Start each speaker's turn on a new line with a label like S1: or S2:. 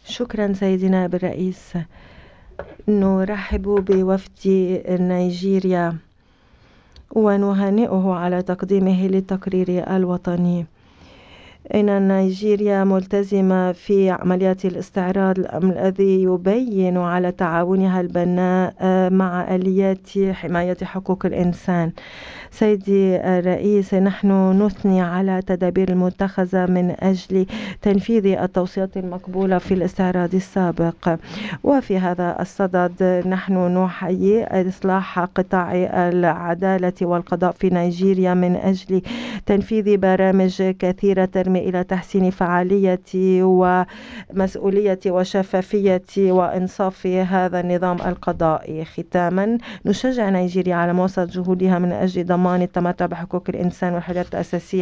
S1: شكرا سيدي نائب الرئيس. نرحب بوفد نيجيريا ونهنئه على تقديمه للتقرير الوطني. إن نيجيريا ملتزمة في عمليات الاستعراض الذي يبين على تعاونها البناء مع آليات حماية حقوق الإنسان. سيدي الرئيس، نحن نثني على تدابير المتخذة من أجل تنفيذ التوصيات المقبولة في الاستعراض السابق، وفي هذا الصدد نحن نحيي إصلاح قطاع العدالة والقضاء في نيجيريا من أجل تنفيذ برامج كثيرة ترمي إلى تحسين فعالية ومسؤولية وشفافية وإنصاف هذا النظام القضائي. ختاما، نشجع نيجيريا على مواصلة جهودها من أجل ضمان التمتع بحقوق الإنسان والحريات الأساسية